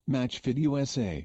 MatchFit USA.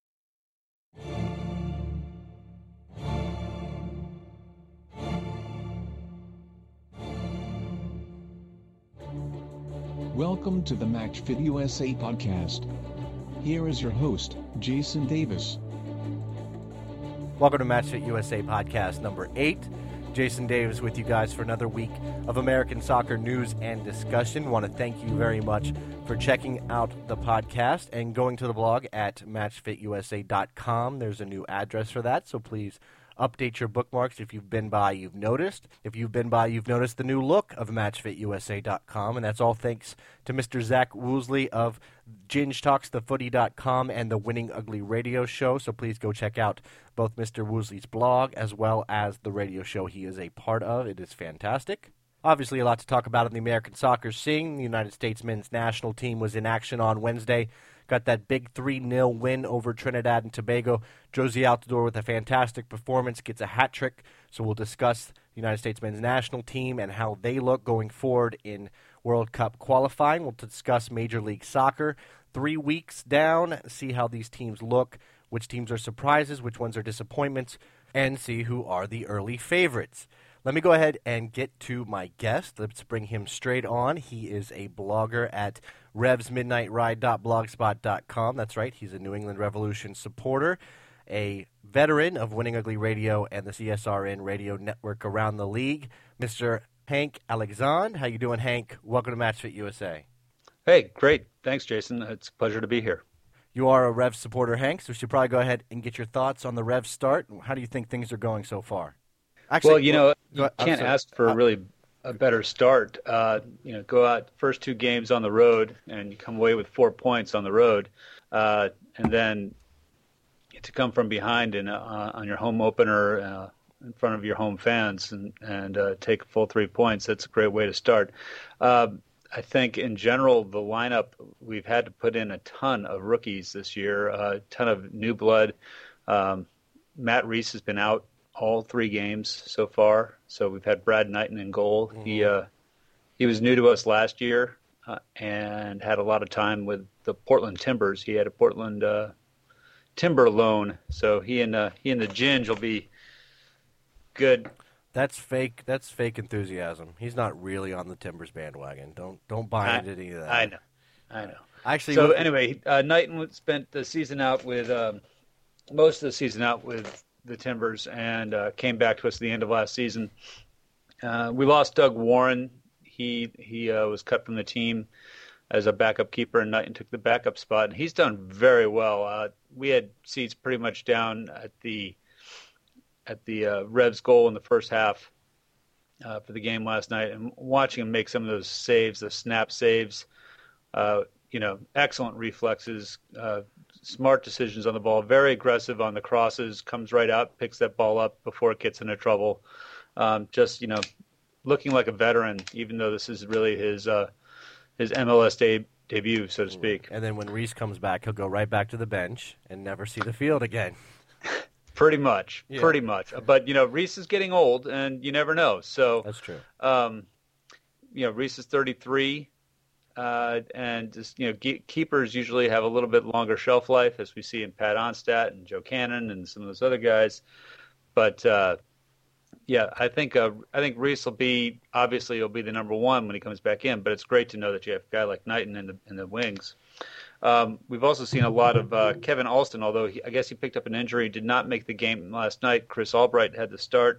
Welcome to the MatchFit USA podcast. Here is your host, Jason Davis. Welcome to MatchFit USA podcast number 8. Jason Davis with you guys for another week of American soccer news and discussion. Want to thank you very much for checking out the podcast and going to the blog at matchfitusa.com. There's a new address for that, so please update your bookmarks. If you've been by, you've noticed. If you've been by, you've noticed the new look of matchfitusa.com, and that's all thanks to Mr. Zach Woosley of GingeTalksTheFooty.com and the Winning Ugly radio show. So please go check out both Mr. Woosley's blog as well as the radio show he is a part of. It is fantastic. Obviously, a lot to talk about in the American soccer scene. The United States men's national team was in action on Wednesday. Got that big 3-0 win over Trinidad and Tobago. Jozy Altidore with a fantastic performance, gets a hat trick. So we'll discuss the United States men's national team and how they look going forward in World Cup qualifying. We'll discuss Major League Soccer. 3 weeks down, see how these teams look, which teams are surprises, which ones are disappointments, and see who are the early favorites. Let me go ahead and get to my guest. Let's bring him straight on. He is a blogger at revsmidnightride.blogspot.com. That's right, he's a New England Revolution supporter, a veteran of Winning Ugly Radio and the CSRN radio network around the league, Mr. Hank Alexandre. How you doing, Hank? Welcome to MatchFit USA. Hey, great. Thanks, Jason. It's a pleasure to be here. You are a Revs supporter, Hank, so we should probably go ahead and get your thoughts on the Revs start. How do you think things are going so far? Actually, you can't ask for really a better start. Go out first 2 games on the road, and you come away with 4 points on the road, and then to come from behind on your home opener in front of your home fans and take a full 3 points. That's a great way to start. I think in general, the lineup, we've had to put in a ton of rookies this year, a ton of new blood. Matt Reis has been out all 3 games so far. So we've had Brad Knighton in goal. Mm-hmm. He was new to us last year and had a lot of time with the Portland Timbers. He had a Portland Timber loan, so he and the Ginge will be good. That's fake. That's fake enthusiasm. He's not really on the Timbers bandwagon. Don't buy into any of that. I know. Actually, so anyway, Knighton spent the season out with most of the season out with the Timbers and came back to us at the end of last season. We lost Doug Warren. He was cut from the team as a backup keeper, and Knighton took the backup spot, and he's done very well. We had seats pretty much down at the Revs goal in the first half for the game last night, and watching him make some of those saves, the snap saves, excellent reflexes, smart decisions on the ball, very aggressive on the crosses, comes right out, picks that ball up before it gets into trouble. Looking like a veteran, even though this is really his MLS debut, so to speak. And then when Reis comes back, he'll go right back to the bench and never see the field again. Pretty much. But, Reis is getting old, and you never know. So that's true. Reis is 33. And just, keepers usually have a little bit longer shelf life, as we see in Pat Onstad and Joe Cannon and some of those other guys. But I think Reis will be the number one when he comes back in. But it's great to know that you have a guy like Knighton in the wings. We've also seen a lot of Kevin Alston, although I guess he picked up an injury, did not make the game last night. Chris Albright had to start.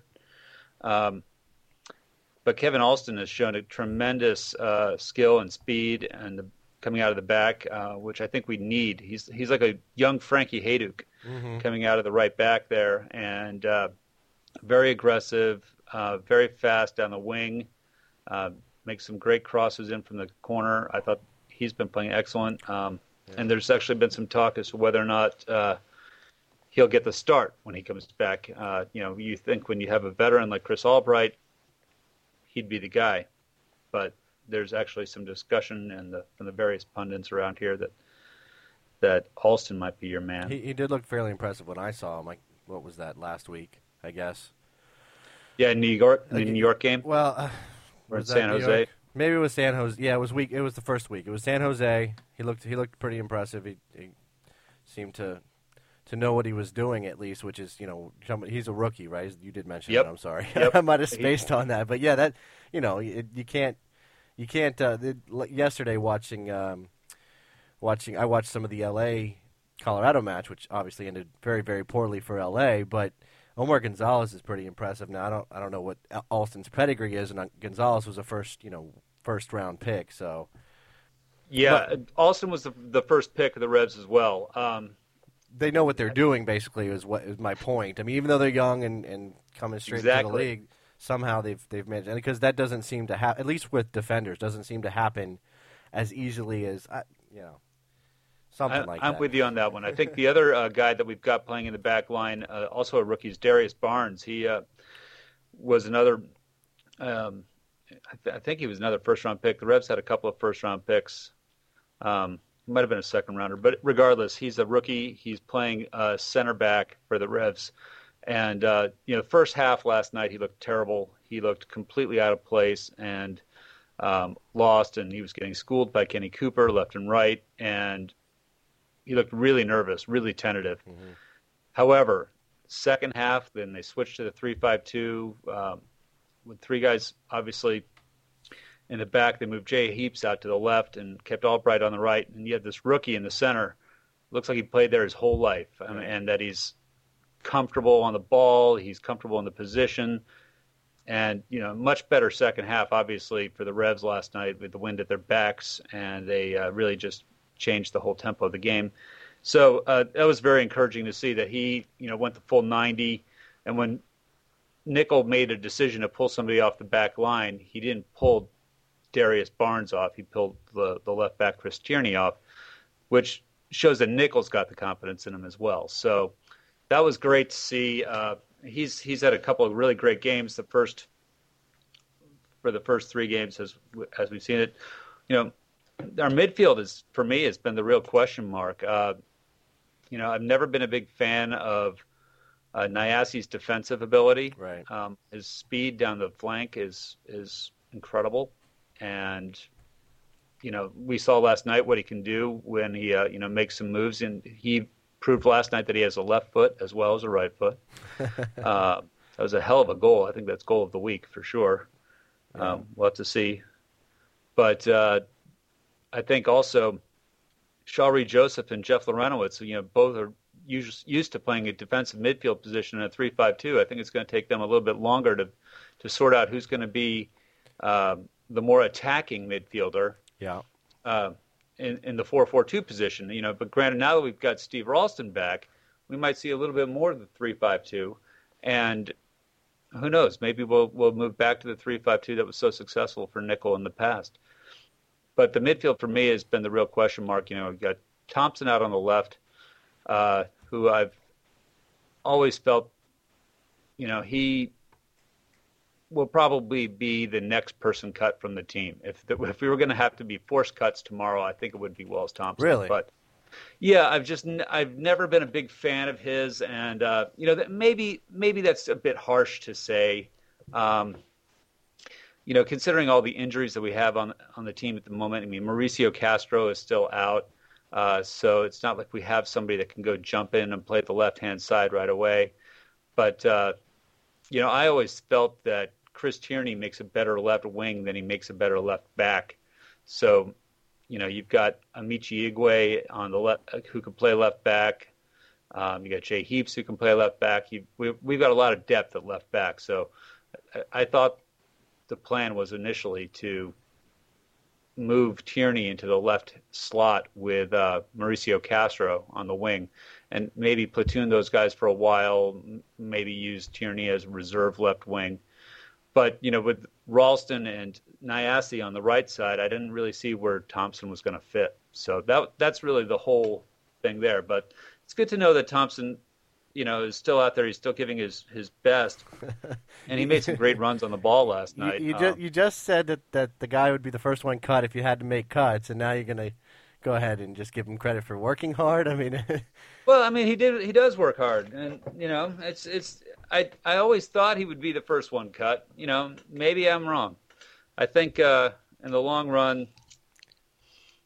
But Kevin Alston has shown a tremendous skill and speed and coming out of the back, which I think we need. He's like a young Frankie Hayduk coming out of the right back there, and very aggressive, very fast down the wing, makes some great crosses in from the corner. I thought he's been playing excellent. And there's actually been some talk as to whether or not he'll get the start when he comes back. You think when you have a veteran like Chris Albright, he'd be the guy. But there's actually some discussion from the various pundits around here that Alston might be your man. He did look fairly impressive when I saw him. Like, what was that, last week, I guess? Yeah, New York, the New York game? Well, or in San Jose? Maybe it was San Jose. Yeah, it was the first week. It was San Jose. He looked pretty impressive. seemed to know what he was doing at least, which is, he's a rookie, right? You did mention Yep. that. I'm sorry. Yep. I might have spaced on that. But, yeah, that, you can't yesterday I watched some of the L.A.-Colorado match, which obviously ended very, very poorly for L.A., but Omar Gonzalez is pretty impressive. Now, I don't know what Alston's pedigree is, and Gonzalez was a first-round pick, so. Yeah, Alston was the first pick of the Revs as well. They know what they're doing, basically, is my point. I mean, even though they're young and coming straight to the league, somehow they've managed, because that doesn't seem to happen, at least with defenders, doesn't seem to happen as easily as, something like that. I'm with you on that one. I think the other guy that we've got playing in the back line, also a rookie, is Darius Barnes. He was another, I think he was another first-round pick. The Revs had a couple of first-round picks. He might have been a second-rounder. But regardless, he's a rookie. He's playing center back for the Revs. And, the first half last night, he looked terrible. He looked completely out of place and lost, and he was getting schooled by Kenny Cooper left and right. And he looked really nervous, really tentative. Mm-hmm. However, second half, then they switched to the 3-5-2 with three guys, obviously, in the back. They moved Jay Heaps out to the left and kept Albright on the right. And you had this rookie in the center. Looks like he played there his whole life, and that he's comfortable on the ball. He's comfortable in the position. And, much better second half, obviously, for the Revs last night with the wind at their backs. And they really just changed the whole tempo of the game. So that was very encouraging to see that he, went the full 90. And when Nickel made a decision to pull somebody off the back line, he didn't pull Darius Barnes off. He pulled the left back Chris Tierney off, which shows that Nickel's got the confidence in him as well. So that was great to see. He's had a couple of really great games. For the first three games, as we've seen it, our midfield for me has been the real question mark. I've never been a big fan of Nyasi's defensive ability. Right. His speed down the flank is incredible. And, we saw last night what he can do when he, makes some moves. And he proved last night that he has a left foot as well as a right foot. That was a hell of a goal. I think that's goal of the week for sure. We'll have to see. But I think also Shawry Joseph and Jeff Lorenowitz, both are used to playing a defensive midfield position in a 3-5-2. I think it's going to take them a little bit longer to sort out who's going to be the more attacking midfielder in the 4-4-2 position. But granted, now that we've got Steve Ralston back, we might see a little bit more of the 3-5-2. And who knows, maybe we'll move back to the 3-5-2 that was so successful for Nickel in the past. But the midfield for me has been the real question mark. We've got Thompson out on the left, who I've always felt, he will probably be the next person cut from the team. If we were going to have to be forced cuts tomorrow, I think it would be Wells Thompson. Really? But yeah, I've never been a big fan of his, and that maybe that's a bit harsh to say. Considering all the injuries that we have on the team at the moment. I mean, Mauricio Castro is still out, so it's not like we have somebody that can go jump in and play the left-hand side right away. But I always felt that Chris Tierney makes a better left wing than he makes a better left back. So, you've got Amici Igwe on the left who can play left back. You got Jay Heaps who can play left back. We've got a lot of depth at left back. So I thought the plan was initially to move Tierney into the left slot with Mauricio Castro on the wing and maybe platoon those guys for a while, maybe use Tierney as reserve left wing. But, with Ralston and Nyasi on the right side, I didn't really see where Thompson was going to fit. So that's really the whole thing there. But it's good to know that Thompson, is still out there. He's still giving his best. And he made some great runs on the ball last night. You just said that the guy would be the first one cut if you had to make cuts, and now you're going to go ahead and just give him credit for working hard. I mean, well, I mean, he does work hard, and it's. I always thought he would be the first one cut. Maybe I'm wrong. I think in the long run,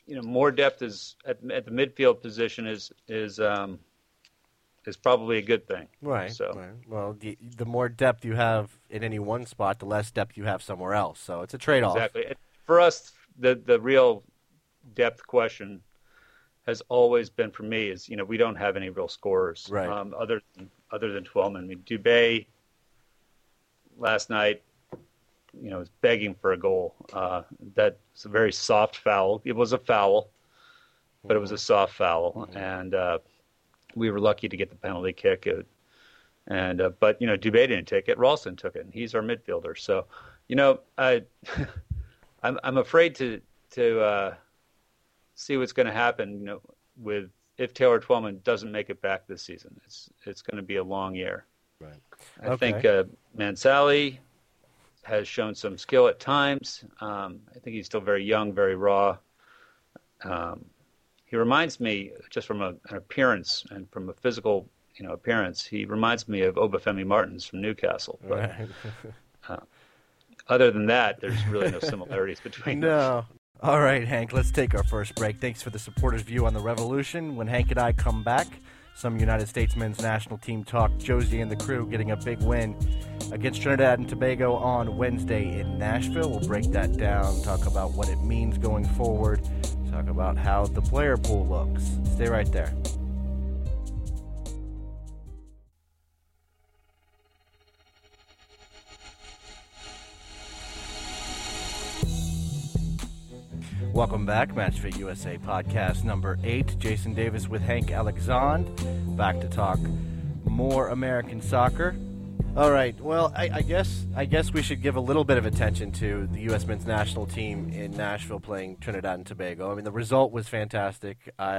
more depth is at the midfield position is probably a good thing. Right. So, right. Well, the more depth you have in any one spot, the less depth you have somewhere else. So it's a trade-off. Exactly. For us, the real depth question has always been, for me, is we don't have any real scorers, right? Other than Twellman. I mean, Dubé last night, was begging for a goal. That's a very soft foul. It was a foul, but it was a soft foul, and we were lucky to get the penalty kick. But Dubé didn't take it. Ralston took it, and he's our midfielder. So, I'm afraid to see what's going to happen. If Taylor Twellman doesn't make it back this season, it's going to be a long year. Right. I think Mansally has shown some skill at times. I think he's still very young, very raw. He reminds me, just from an appearance and from a physical, appearance, he reminds me of Obafemi Martins from Newcastle. But other than that, there's really no similarities between them. No. All right, Hank, let's take our first break. Thanks for the supporters' view on the Revolution. When Hank and I come back, some United States men's national team talk. Josie and the crew getting a big win against Trinidad and Tobago on Wednesday in Nashville. We'll break that down, talk about what it means going forward, talk about how the player pool looks. Stay right there. Welcome back, Match Fit USA podcast number 8. Jason Davis with Hank Alexandre, back to talk more American soccer. All right, well, I guess we should give a little bit of attention to the U.S. men's national team in Nashville playing Trinidad and Tobago. I mean, the result was fantastic.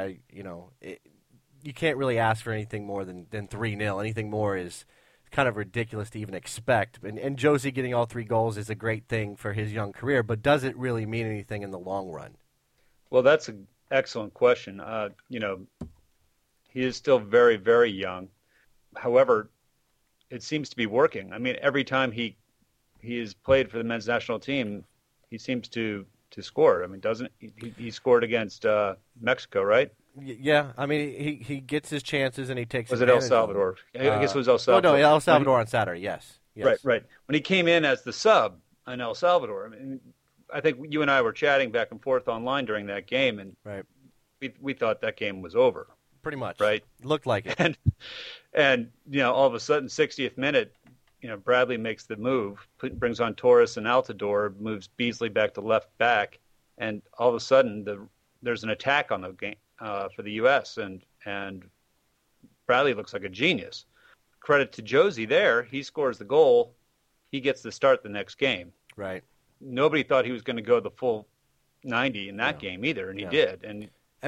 You can't really ask for anything more than 3-0. Anything more is kind of ridiculous to even expect. And Josie getting all 3 goals is a great thing for his young career, but does it really mean anything in the long run? Well, that's an excellent question. He is still very, very young. However, it seems to be working. I mean, every time he has played for the men's national team, he seems to score. I mean, doesn't he scored against Mexico, right? Yeah, I mean, he gets his chances and he takes. Was it El Salvador? I guess it was El Salvador. Oh no, El Salvador on Saturday. Yes. Right. When he came in as the sub in El Salvador, I mean, I think you and I were chatting back and forth online during that game, and we thought that game was over. Pretty much. Right. Looked like it. And all of a sudden, 60th minute, Bradley makes the move, brings on Torres and Altidore, moves Beasley back to left back, and all of a sudden there's an attack on the game. For the U.S. and Bradley looks like a genius. Credit to Josie there. He scores the goal. He gets the start the next game. Right. Nobody thought he was going to go the full 90 in that game either, and he did. And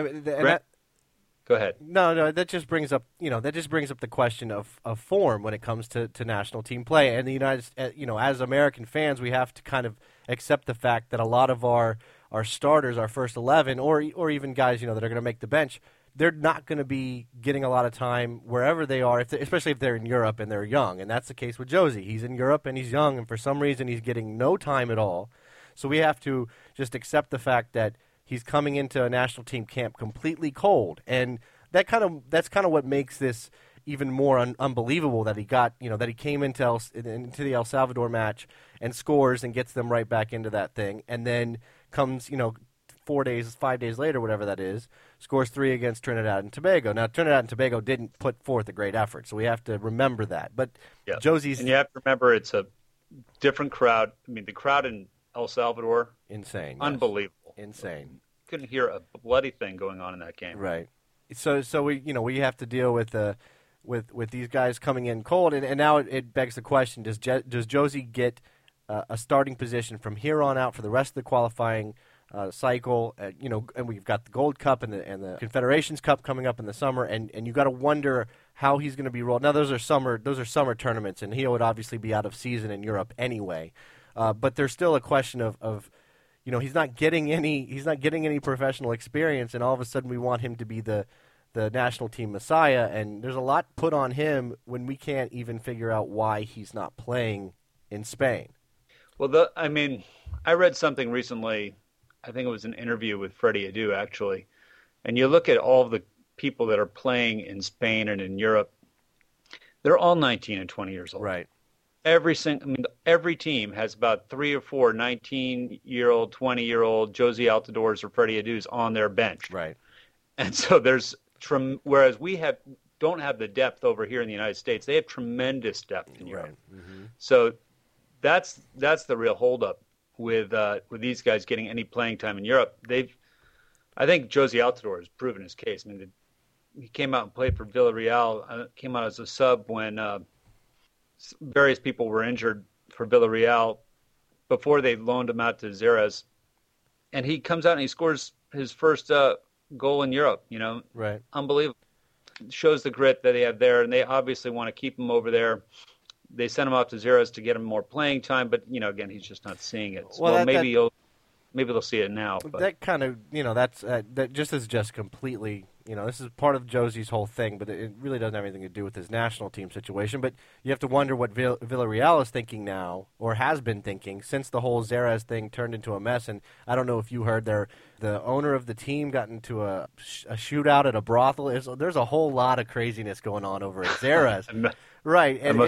go ahead. No, that just brings up the question of form when it comes to national team play. And the United, as American fans, we have to kind of accept the fact that a lot of our starters, our first 11, or even guys that are going to make the bench, they're not going to be getting a lot of time wherever they are, especially if they're in Europe and they're young. And that's the case with Josie. He's in Europe and he's young, and for some reason he's getting no time at all. So we have to just accept the fact that he's coming into a national team camp completely cold, and that's kind of what makes this even more unbelievable that he came into the El Salvador match and scores and gets them right back into that thing, and then comes 5 days later, whatever that is, scores 3 against Trinidad and Tobago. Now, Trinidad and Tobago didn't put forth a great effort, so we have to remember that. But Josie's... And you have to remember it's a different crowd. I mean, the crowd in El Salvador... Insane. Unbelievable. Yes. Insane. Couldn't hear a bloody thing going on in that game. Right. So we have to deal with these guys coming in cold, and now it begs the question: Does Josie get a starting position from here on out for the rest of the qualifying cycle? And we've got the Gold Cup and the Confederations Cup coming up in the summer, and you got to wonder how he's going to be rolled. Now those are summer tournaments, and he would obviously be out of season in Europe anyway. But there's still a question of he's not getting any professional experience, and all of a sudden we want him to be the national team messiah, and there's a lot put on him when we can't even figure out why he's not playing in Spain. Well, I read something recently. I think it was an interview with Freddie Adu, actually. And you look at all of the people that are playing in Spain and in Europe, they're all 19 and 20 years old. Right. Every team has about 3 or 4 19-year-old, 20-year-old Jozy Altidores or Freddie Adus on their bench. Right. And so whereas we don't have the depth over here in the United States, they have tremendous depth in Europe. Right. Mm-hmm. So that's the real holdup with these guys getting any playing time in Europe. I think Jozy Altidore has proven his case. I mean, he came out and played for Villarreal. Came out as a sub when various people were injured for Villarreal before they loaned him out to Xerez, and he comes out and he scores his first goal in Europe. Right, unbelievable. Shows the grit that they have there, and they obviously want to keep him over there. They sent him off to Xerez to get him more playing time, but again, he's just not seeing it. So maybe they'll see it now. But. That kind of that just is just completely. This is part of Jozy's whole thing, but it really doesn't have anything to do with his national team situation. But you have to wonder what Villarreal is thinking now, or has been thinking, since the whole Xerez thing turned into a mess. And I don't know if you heard, the owner of the team got into a shootout at a brothel. There's a whole lot of craziness going on over at Xerez. Right, and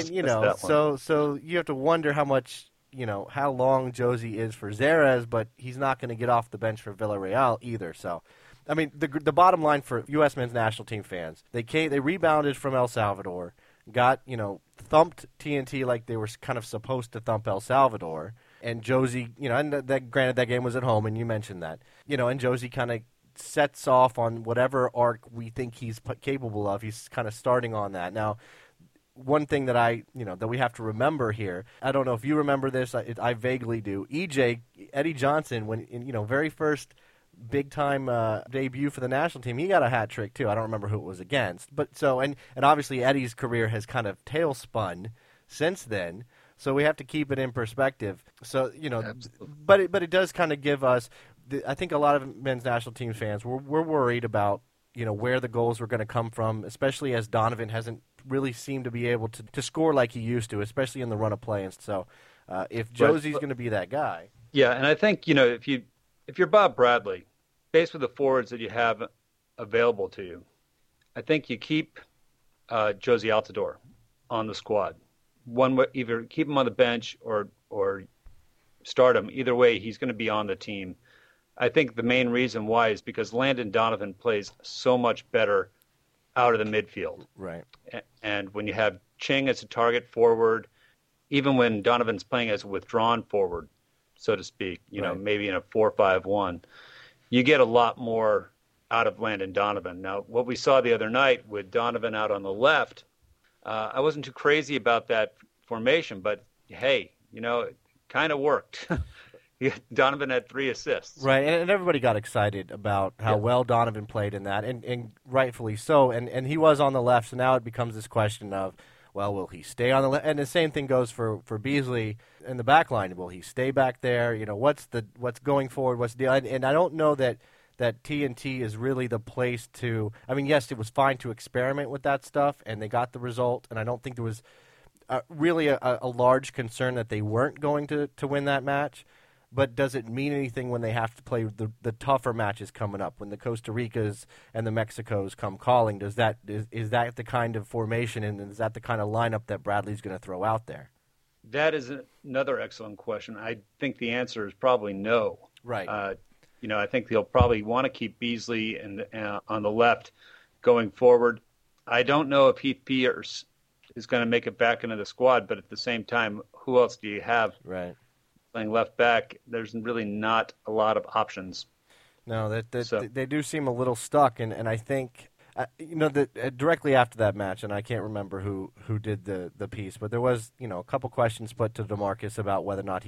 so you have to wonder how much, how long Jozy is for Xerez, but he's not going to get off the bench for Villarreal either, so... I mean, the bottom line for U.S. men's national team fans, they rebounded from El Salvador, got, thumped TNT like they were kind of supposed to thump El Salvador, and Jozy, and granted that game was at home, and you mentioned that, and Jozy kind of sets off on whatever arc we think he's capable of. He's kind of starting on that. Now, one thing that that we have to remember here, I don't know if you remember this, I vaguely do. Eddie Johnson, when very first big-time debut for the national team, he got a hat trick too. I don't remember who it was against, but and obviously Eddie's career has kind of tailspun since then. So we have to keep it in perspective. So but it does kind of give us. I think a lot of men's national team fans were worried about where the goals were going to come from, especially as Donovan hasn't really seemed to be able to score like he used to, especially in the run of play. And so if Jozy's going to be that guy, yeah, and I think if you're Bob Bradley, based with the forwards that you have available to you, I think you keep Jozy Altidore on the squad. Either keep him on the bench or start him. Either way, he's going to be on the team. I think the main reason why is because Landon Donovan plays so much better out of the midfield. Right. And when you have Ching as a target forward, even when Donovan's playing as a withdrawn forward, so to speak, maybe in a 4-5-1, you get a lot more out of Landon Donovan. Now, what we saw the other night with Donovan out on the left, I wasn't too crazy about that formation, but hey, it kind of worked. Donovan had 3 assists. Right, and everybody got excited about how well Donovan played in that, and rightfully so. And he was on the left, so now it becomes this question of, well, will he stay on the left? And the same thing goes for Beasley in the back line. Will he stay back there? What's going forward? What's the deal? And I don't know that TNT is really the place to. I mean, yes, it was fine to experiment with that stuff, and they got the result. And I don't think there was really a large concern that they weren't going to win that match. But does it mean anything when they have to play the tougher matches coming up, when the Costa Ricas and the Mexicos come calling? Is that the kind of formation, and is that the kind of lineup that Bradley's going to throw out there? That is another excellent question. I think the answer is probably no. Right. I think they'll probably want to keep Beasley on the left going forward. I don't know if Heath Pierce is going to make it back into the squad, but at the same time, who else do you have? Right. Playing left back, there's really not a lot of options. No, they do seem a little stuck, and I think that directly after that match, and I can't remember who did the piece, but there was a couple questions put to DeMarcus about whether or not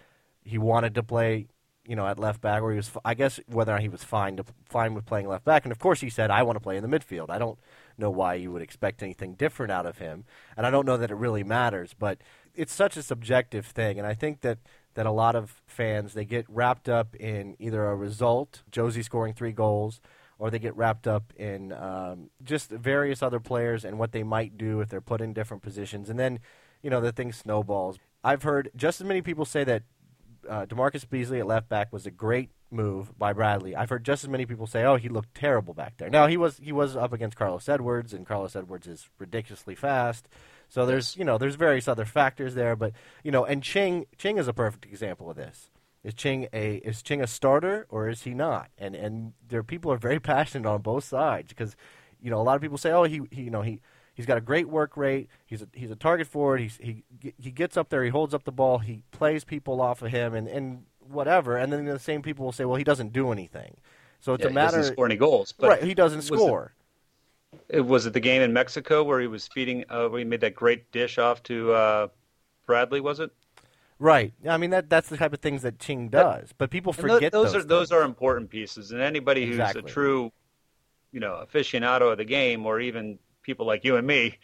he wanted to play at left back, or whether or not he was fine with playing left back, and of course he said, I want to play in the midfield. I don't know why you would expect anything different out of him, and I don't know that it really matters, but it's such a subjective thing, and I think that a lot of fans, they get wrapped up in either a result, Jozy scoring 3 goals, or they get wrapped up in just various other players and what they might do if they're put in different positions. And then, the thing snowballs. I've heard just as many people say that DeMarcus Beasley at left back was a great move by Bradley. I've heard just as many people say, "Oh, he looked terrible back there." Now he was up against Carlos Edwards, and Carlos Edwards is ridiculously fast. So there's there's various other factors there, but and Ching is a perfect example of this. Is Ching a starter or is he not? And people are very passionate on both sides because a lot of people say, "Oh, he's got a great work rate. He's a target forward. He gets up there. He holds up the ball. He plays people off of him and whatever." And then the same people will say, "Well, he doesn't do anything." So it's a matter. He doesn't score any goals. But right, he doesn't score. Was it the game in Mexico where he was feeding? Where he made that great dish off to Bradley? Was it? Right. I mean that's the type of things that Ching does. But people forget those are important pieces. And anybody who's a true, aficionado of the game, or even people like you and me,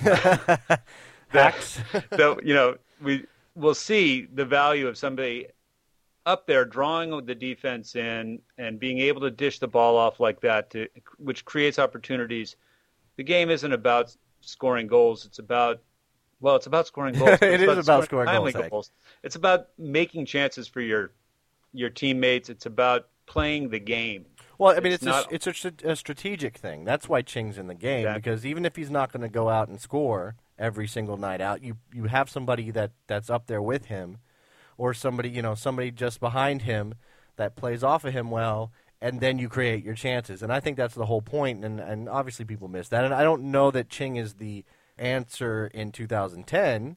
we will see the value of somebody up there drawing the defense in and being able to dish the ball off like that, which creates opportunities. The game isn't about scoring goals. It's about scoring goals. It is about scoring goals. It's about making chances for your teammates. It's about playing the game. Well, I mean, it's a strategic thing. That's why Ching's in the game, because even if he's not going to go out and score every single night out, you have somebody that's up there with him, or somebody just behind him that plays off of him well, and then you create your chances. And I think that's the whole point, and obviously people miss that. And I don't know that Ching is the answer in 2010.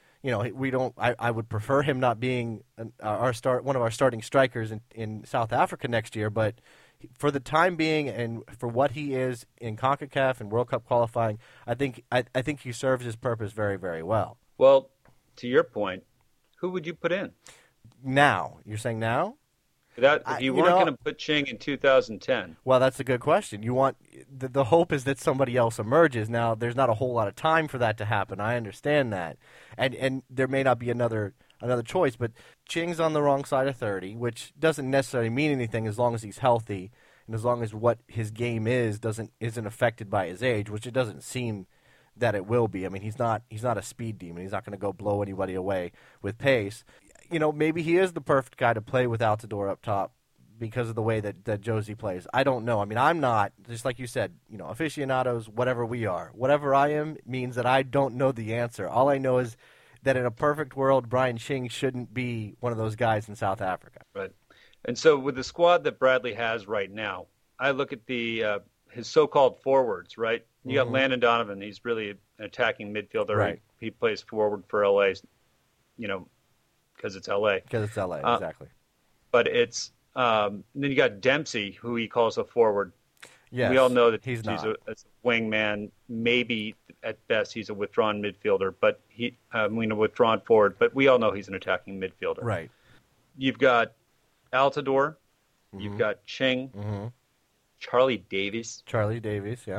I would prefer him not being one of our starting strikers in South Africa next year, but for the time being and for what he is in CONCACAF and World Cup qualifying, I think he serves his purpose very, very well. Well, to your point, who would you put in? Now. You're saying now? If you weren't going to put Ching in 2010. Well, that's a good question. You want the hope is that somebody else emerges. Now, there's not a whole lot of time for that to happen. I understand that. And there may not be another choice, but Ching's on the wrong side of 30, which doesn't necessarily mean anything as long as he's healthy and as long as what his game isn't affected by his age, which it doesn't seem that it will be. I mean, he's not a speed demon. He's not going to go blow anybody away with pace. Maybe he is the perfect guy to play with Altidore up top because of the way that Josie plays. I don't know. I mean, I'm not, just like you said, aficionados, whatever we are. Whatever I am means that I don't know the answer. All I know is that in a perfect world, Brian Ching shouldn't be one of those guys in South Africa. Right. And so with the squad that Bradley has right now, I look at his so-called forwards, right? You got Landon Donovan. He's really an attacking midfielder. Right. He plays forward for LA, because it's LA. Because it's LA, exactly. But it's then you got Dempsey, who he calls a forward. Yes, we all know that he's a wingman. Maybe at best he's a withdrawn midfielder, but withdrawn forward. But we all know he's an attacking midfielder. Right. You've got Altidore. You've got Ching. Charlie Davies. Charlie Davies, yeah.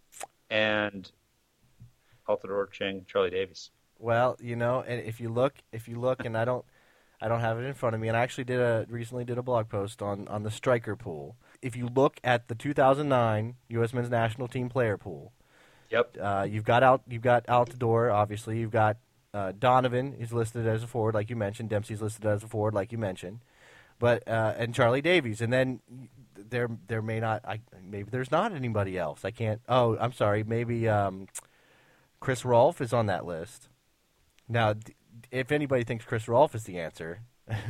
And Altidore, Ching, Charlie Davies. Well, and if you look, and I don't have it in front of me, and I actually recently did a blog post on the striker pool. If you look at the 2009 U.S. Men's National Team player pool, yep, you've got Altidore, obviously. You've got Donovan is listed as a forward, like you mentioned. Dempsey's listed as a forward, like you mentioned. But and Charlie Davies, and then there may not. Maybe there's not anybody else. I can't. Oh, I'm sorry. Maybe Chris Rolfe is on that list. Now, if anybody thinks Chris Rolfe is the answer,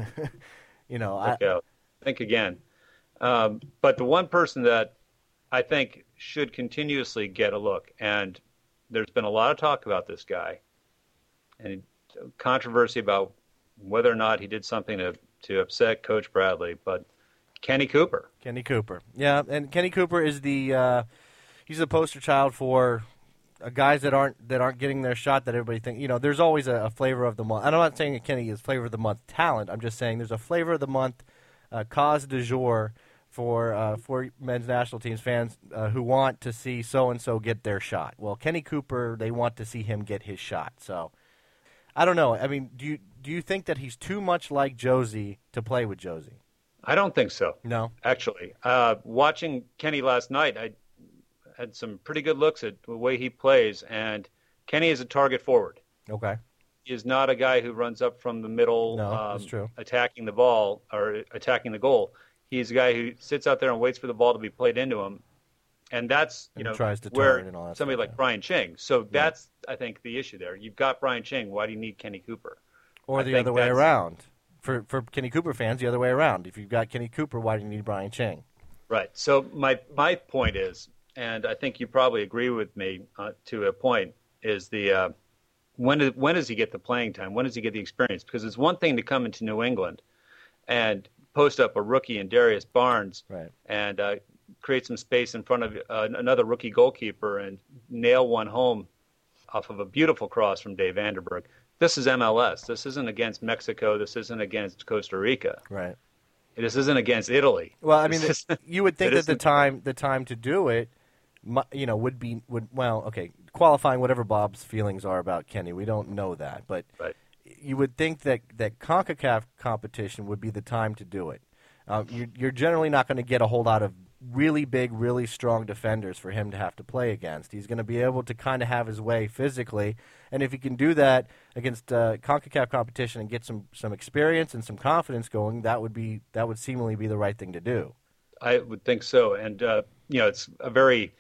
think again. But the one person that I think should continuously get a look, and there's been a lot of talk about this guy, and controversy about whether or not he did something to upset Coach Bradley, but Kenny Cooper. Kenny Cooper. Yeah, and Kenny Cooper is he's the poster child for guys that aren't getting their shot that everybody thinks. There's always a flavor of the month. And I'm not saying that Kenny is flavor of the month talent. I'm just saying there's a flavor of the month cause du jour for men's national teams fans who want to see so-and-so get their shot. Well, Kenny Cooper, they want to see him get his shot. So I don't know. I mean, do you think that he's too much like Josie to play with Josie? I don't think so. No? Actually. Watching Kenny last night, I had some pretty good looks at the way he plays, and Kenny is a target forward. Okay. He is not a guy who runs up from the middle, that's true. attacking the ball or attacking the goal. He's a guy who sits out there and waits for the ball to be played into him. And that's tries to where turn and all that somebody stuff, like Brian Ching. So that's, I think, the issue there. You've got Brian Ching. Why do you need Kenny Cooper? Or the other way around. For Kenny Cooper fans, the other way around. If you've got Kenny Cooper, why do you need Brian Ching? Right. So my point is, and I think you probably agree with me to a point, is the when does he get the playing time? When does he get the experience? Because it's one thing to come into New England and post up a rookie in Darius Barnes and create some space in front of another rookie goalkeeper and nail one home off of a beautiful cross from Dave Vanderberg. This is MLS. This isn't against Mexico. This isn't against Costa Rica. Right. This isn't against Italy. Well, I mean, you would think that the time to do it, would qualifying whatever Bob's feelings are about Kenny. We don't know that, but you would think that CONCACAF competition would be the time to do it. You're generally not going to get a whole lot of really big, really strong defenders for him to have to play against. He's going to be able to kind of have his way physically, and if he can do that against CONCACAF competition and get some experience and some confidence going, that would seemingly be the right thing to do. I would think so, and it's a very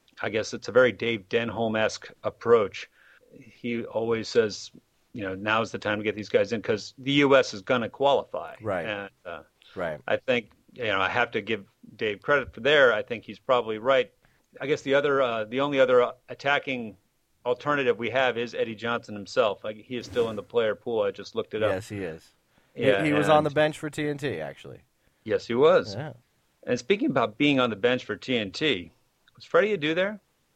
Dave Denholm-esque approach. He always says, now's the time to get these guys in because the U.S. is going to qualify. Right. And, right. I think I have to give Dave credit for there. I think he's probably right. I guess the only other attacking alternative we have is Eddie Johnson himself. He is still in the player pool. I just looked it up. Yes, he is. Yeah, he was on the bench for TNT, actually. Yes, he was. Yeah. And speaking about being on the bench for TNT, was Freddie Adu there?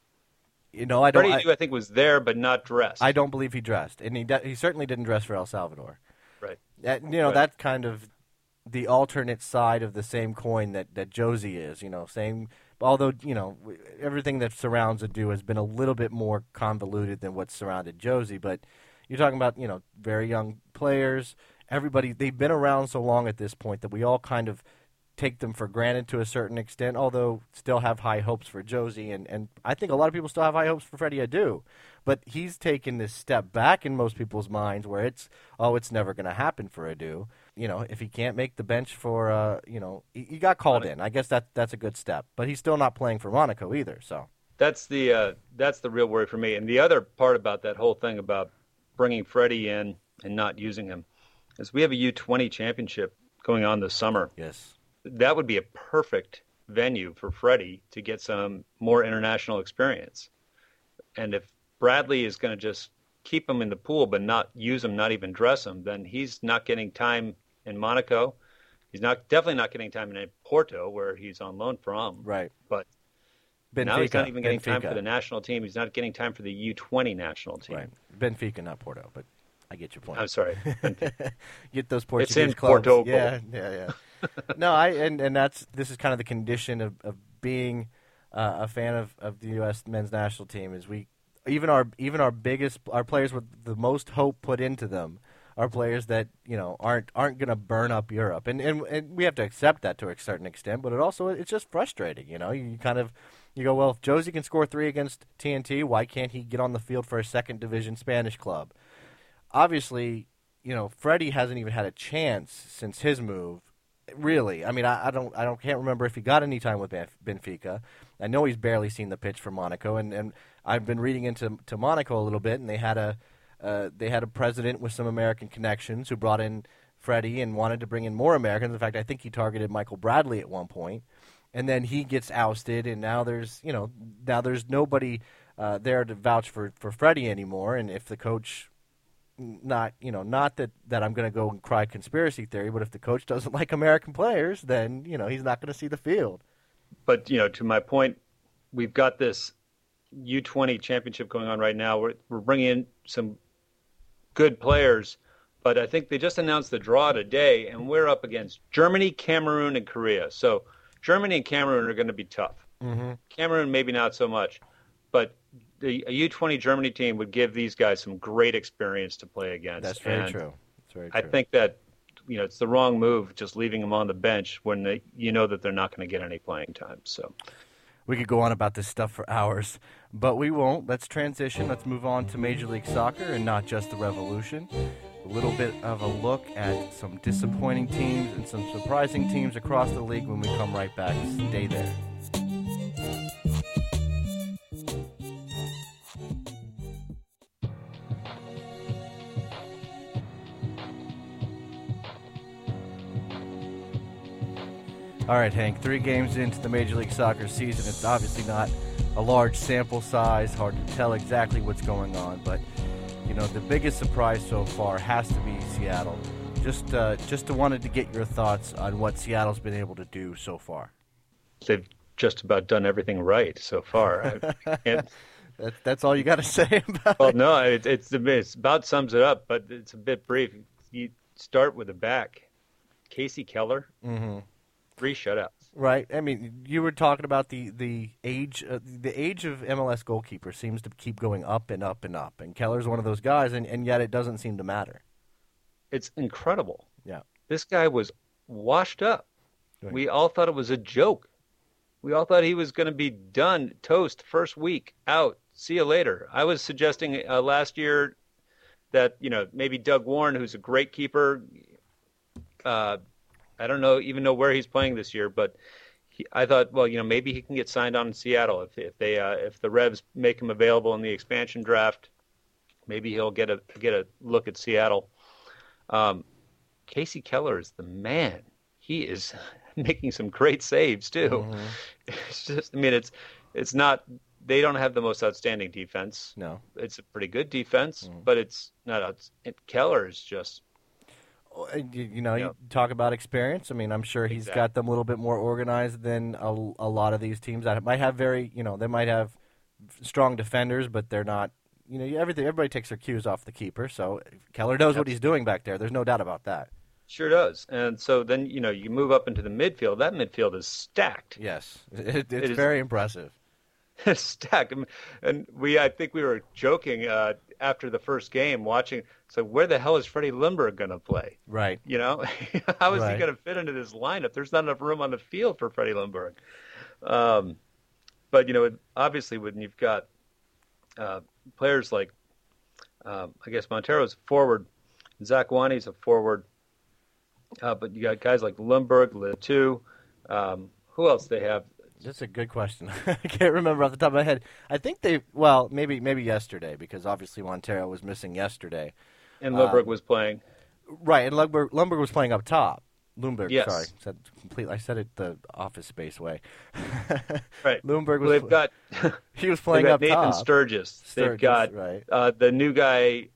Freddie Adu, I think, was there but not dressed. I don't believe he dressed, and he certainly didn't dress for El Salvador. Right. That's kind of the alternate side of the same coin that Josie is. Although everything that surrounds Adu has been a little bit more convoluted than what surrounded Josie, but you're talking about very young players. Everybody, they've been around so long at this point that we all kind of take them for granted to a certain extent, although still have high hopes for Josie, and I think a lot of people still have high hopes for Freddie Adu. But he's taken this step back in most people's minds where it's never going to happen for Adu. If he can't make the bench for, he got called in. I guess that's a good step. But he's still not playing for Monaco either, so. That's the real worry for me. And the other part about that whole thing about bringing Freddie in and not using him is we have a U20 championship going on this summer. Yes. That would be a perfect venue for Freddie to get some more international experience. And if Bradley is going to just keep him in the pool but not use him, not even dress him, then he's not getting time in Monaco. He's definitely not getting time in Porto, where he's on loan from. Right. But now he's not even getting time for the national team. He's not getting time for the U20 national team. Right. Benfica, not Porto, but I get your point. I'm sorry. Get those Portuguese it's in clubs. Porto. Yeah. No, and this is kind of the condition of being a fan of the U.S. men's national team is even our players with the most hope put into them are players that aren't going to burn up Europe, and we have to accept that to a certain extent. But it's just frustrating. You go, well, if Josie can score 3 against TNT, why can't he get on the field for a second division Spanish club? Obviously, Freddie hasn't even had a chance since his move. Really, I mean, I can't remember if he got any time with Benfica. I know he's barely seen the pitch for Monaco, and I've been reading into Monaco a little bit, and they had a president with some American connections who brought in Freddie and wanted to bring in more Americans. In fact, I think he targeted Michael Bradley at one point, and then he gets ousted, and now there's nobody there to vouch for Freddie anymore. And if the coach, not that I'm going to go and cry conspiracy theory, but if the coach doesn't like American players, then he's not going to see the field. But to my point, we've got this U20 championship going on right now. We're bringing in some good players, but I think they just announced the draw today, and we're up against Germany, Cameroon, and Korea. So Germany and Cameroon are going to be tough. Mm-hmm. Cameroon maybe not so much, but a U20 Germany team would give these guys some great experience to play against. That's very true. I think that it's the wrong move just leaving them on the bench when that they're not going to get any playing time. So, We could go on about this stuff for hours, but we won't. Let's transition. Let's move on to Major League Soccer and not just the Revolution. A little bit of a look at some disappointing teams and some surprising teams across the league when we come right back. Stay there. All right, Hank, 3 games into the Major League Soccer season. It's obviously not a large sample size, hard to tell exactly what's going on, but the biggest surprise so far has to be Seattle. Just wanted to get your thoughts on what Seattle's been able to do so far. They've just about done everything right so far. That's all you got to say about well, it? No, it's about sums it up, but it's a bit brief. You start with the back. Casey Keller. Mm-hmm. 3 shutouts. Right. I mean, you were talking about the age of MLS goalkeepers seems to keep going up and up and up. And Keller's one of those guys, and yet it doesn't seem to matter. It's incredible. Yeah. This guy was washed up. Right. We all thought it was a joke. We all thought he was going to be done, toast, first week, out, see you later. I was suggesting last year that, maybe Doug Warren, who's a great keeper, I don't even know where he's playing this year, but I thought, well, maybe he can get signed on in Seattle if the Revs make him available in the expansion draft. Maybe he'll get a look at Seattle. Casey Keller is the man. He is making some great saves too. Mm-hmm. It's just, it's not. They don't have the most outstanding defense. No, it's a pretty good defense, but it's not. Keller is just. You talk about experience. I mean, I'm sure he's got them a little bit more organized than a lot of these teams that might have they might have strong defenders, but they're not. Everybody takes their cues off the keeper. So Keller knows what he's doing back there. There's no doubt about that. Sure does. And so then you move up into the midfield. That midfield is stacked. Yes, it's very impressive. It's stacked, and I think we were joking after the first game watching. So where the hell is Freddie Lindbergh going to play? Right. How is he going to fit into this lineup? There's not enough room on the field for Freddie Lindbergh. But obviously when you've got players like, I guess Montero's a forward, Zach Wani's a forward, but you got guys like Lindbergh, Letu. Who else they have? That's a good question. I can't remember off the top of my head. I think maybe yesterday, because obviously Montero was missing yesterday. And Lundberg was playing. Right, and Lundberg was playing up top. Lundberg, yes. Sorry. I said it the Office Space way. Right. Lundberg was he was playing up Nathan top. Nathan Sturgis. They've got the new guy,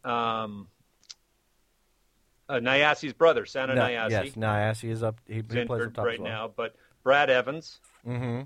Nyasi's brother, Santa Nyasi. Yes, Nyasi is up. He plays up top right now, but Brad Evans. Mm-hmm.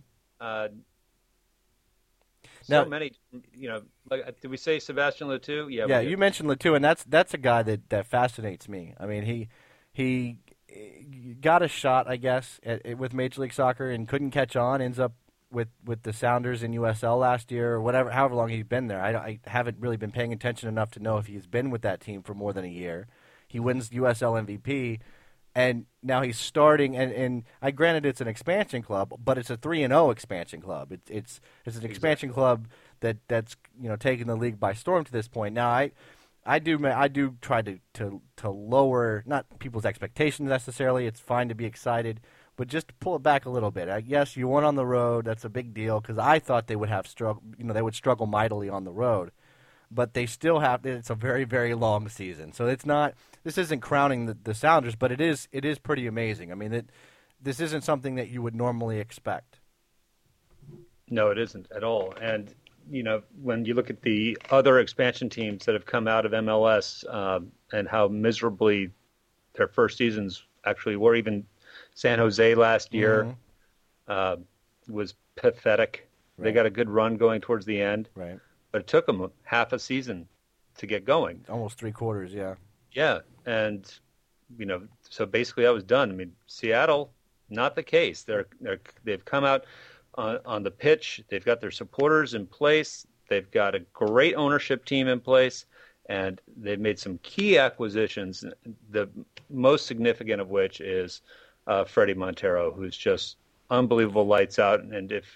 Many, did we say Sebastian Letu? Yeah, you mentioned Letu, and that's a guy that fascinates me. I mean, he got a shot, I guess, with Major League Soccer and couldn't catch on. Ends up with the Sounders in USL last year, or however long he's been there. I haven't really been paying attention enough to know if he's been with that team for more than a year. He wins USL MVP. And now he's starting, and I granted it's an expansion club, but it's a 3-0 expansion club. It's an expansion club that's taking the league by storm to this point. Now I do try to lower not people's expectations necessarily. It's fine to be excited, but just to pull it back a little bit. Yes, you won on the road. That's a big deal because I thought they would have they would struggle mightily on the road. But they still have. It's a very, very long season, so it's not. This isn't crowning the Sounders, but it is pretty amazing. I mean, this isn't something that you would normally expect. No, it isn't at all. And when you look at the other expansion teams that have come out of MLS and how miserably their first seasons actually were, even San Jose last year was pathetic. Right. They got a good run going towards the end. Right. But it took them half a season to get going. Almost 3/4, yeah. Yeah, and so basically I was done. I mean, Seattle, not the case. They've come out on the pitch. They've got their supporters in place. They've got a great ownership team in place, and they've made some key acquisitions. The most significant of which is Freddie Montero, who's just unbelievable lights out. And if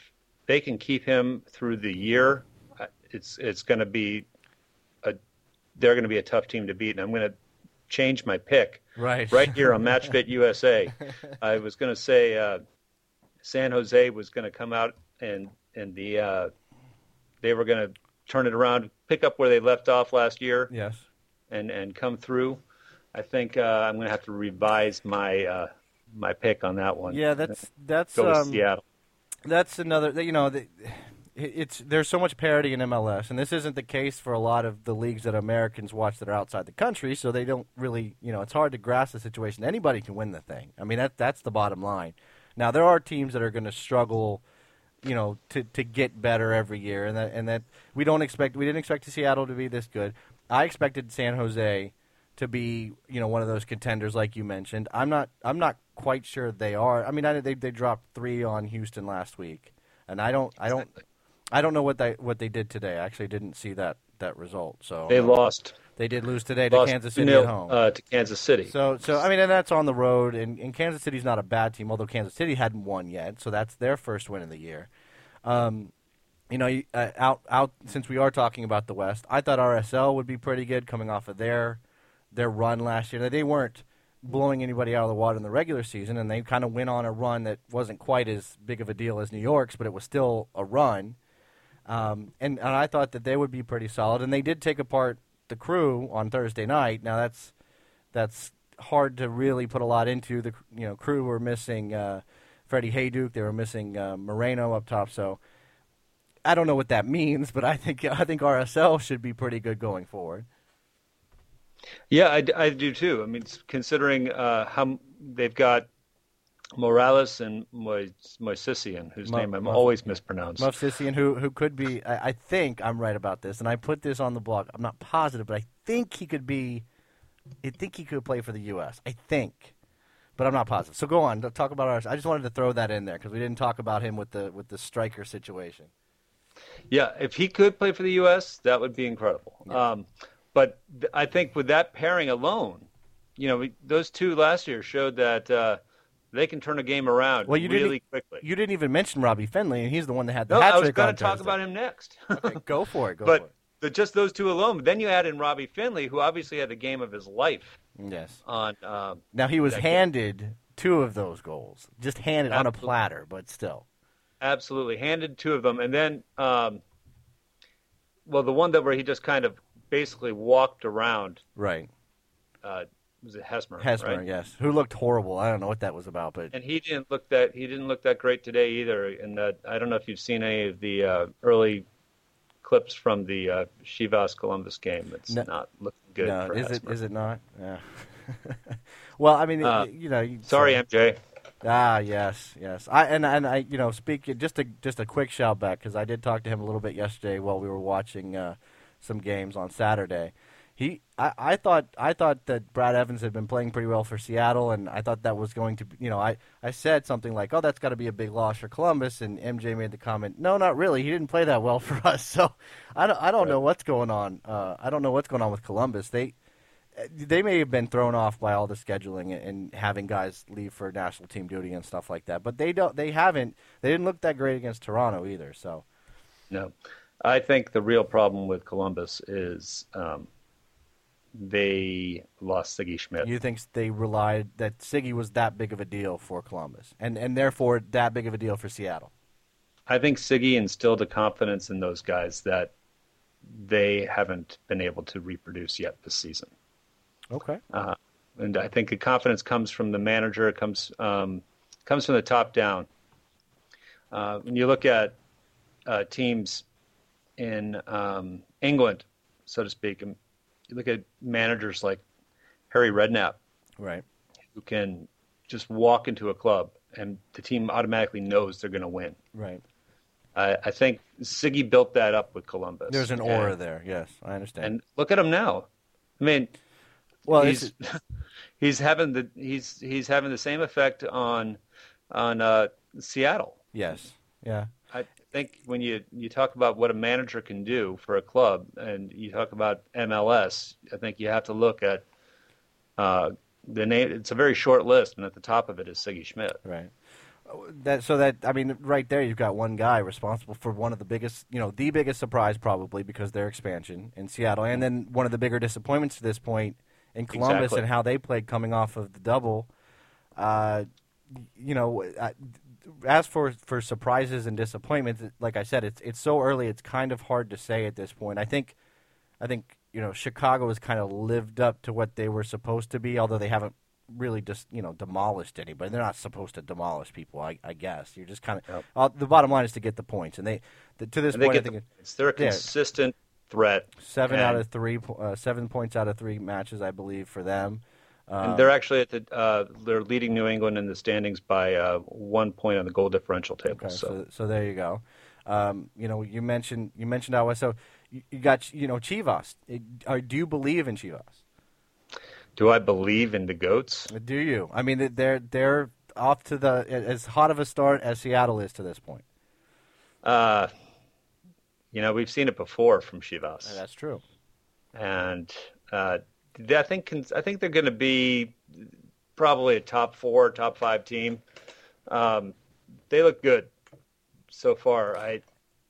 they can keep him through the year, it's going to be they're going to be a tough team to beat, and I'm going to change my pick right here on Match Fit USA. I was going to say San Jose was going to come out and they were going to turn it around, pick up where they left off last year. Yes, and come through. I think I'm going to have to revise my my pick on that one. Yeah, that's go with Seattle. That's another. There's so much parity in MLS, and this isn't the case for a lot of the leagues that Americans watch that are outside the country. So they don't really, it's hard to grasp the situation. Anybody can win the thing. I mean, that's the bottom line. Now there are teams that are going to struggle, to get better every year, and that we didn't expect Seattle to be this good. I expected San Jose to be, one of those contenders like you mentioned. I'm not quite sure they are. I mean, they dropped 3 on Houston last week, and I don't know what they did today. I actually didn't see that result. So they lost. They did lose today to Kansas City at home. To Kansas City. So I mean, and that's on the road, and Kansas City's not a bad team, although Kansas City hadn't won yet, so that's their first win of the year. Out since we are talking about the West, I thought RSL would be pretty good coming off of their run last year. They weren't blowing anybody out of the water in the regular season, and they kind of went on a run that wasn't quite as big of a deal as New York's, but it was still a run. And I thought that they would be pretty solid, and they did take apart the Crew on Thursday night. Now that's hard to really put a lot into. The Crew were missing Freddie Hayduke, they were missing Moreno up top, so I don't know what that means, but I think RSL should be pretty good going forward. Yeah, I do too. I mean, considering how they've got Morales and Moisisian, whose name I'm always mispronounced. Moisisian, who could be, I think I'm right about this, and I put this on the blog. I'm not positive, but I think he could play for the U.S. I think, but I'm not positive. So go on, talk about ours. I just wanted to throw that in there because we didn't talk about him with the striker situation. Yeah, if he could play for the U.S., that would be incredible. Yeah. But I think with that pairing alone, those two last year showed that they can turn a game around really quickly. You didn't even mention Robbie Finley, and he's the one that had the hat trick. I was going to talk about him next. Okay, go for it. But just those two alone. Then you add in Robbie Finley, who obviously had the game of his life. Yes. Now he was handed 2 of those goals, just handed on a platter, but still. Absolutely, handed 2 of them, and then the one where he just kind of basically walked around. Right. Was it Hesmer? Hesmer, right? Yes. Who looked horrible. I don't know what that was about, but he didn't look that great today either. And I don't know if you've seen any of the early clips from the Chivas Columbus game. It's not looking good. No, for Hesmer. Is it not? Yeah. Well, I mean, sorry, MJ. Yes. I speak just a quick shout back because I did talk to him a little bit yesterday while we were watching some games on Saturday. I thought that Brad Evans had been playing pretty well for Seattle, and I thought that was going to be, I said something like, oh, that's got to be a big loss for Columbus, and MJ made the comment, no, not really. He didn't play that well for us. So I don't know what's going on. I don't know what's going on with Columbus. They may have been thrown off by all the scheduling and having guys leave for national team duty and stuff like that, but they didn't look that great against Toronto either. So no, I think the real problem with Columbus is they lost Siggy Schmidt. You think they relied that Siggy was that big of a deal for Columbus and therefore that big of a deal for Seattle? I think Siggy instilled a confidence in those guys that they haven't been able to reproduce yet this season. Okay. And I think the confidence comes from the manager. It comes from the top down. When you look at teams in England, so to speak, and you look at managers like Harry Redknapp, right, who can just walk into a club and the team automatically knows they're going to win. Right. I think Siggy built that up with Columbus. There's an aura there. Yes, I understand. And look at him now. I mean, well, he's having the same effect on Seattle. Yes. Yeah. I think when you talk about what a manager can do for a club, and you talk about MLS, I think you have to look at the name. It's a very short list, and at the top of it is Siggy Schmidt. Right. I mean, right there, you've got one guy responsible for one of the biggest, the biggest surprise probably because their expansion in Seattle, and then one of the bigger disappointments to this point in Columbus Exactly. and how they played coming off of the double. As for surprises and disappointments, like I said, it's so early. It's kind of hard to say at this point. I think Chicago has kind of lived up to what they were supposed to be, although they haven't really just demolished anybody. They're not supposed to demolish people. I guess you're just kind of the bottom line is to get the points, and to this point, I think they're a consistent threat. 7 points out of 3 matches, I believe, for them. And they're actually they're leading New England in the standings by 1 point on the goal differential table. Okay, so there you go. You mentioned out west. So you got Chivas. Do you believe in Chivas? Do I believe in the Goats? Do you? I mean, they're off to as hot of a start as Seattle is to this point. We've seen it before from Chivas. That's true. And I think they're going to be probably a top 4, top 5 team. They look good so far. I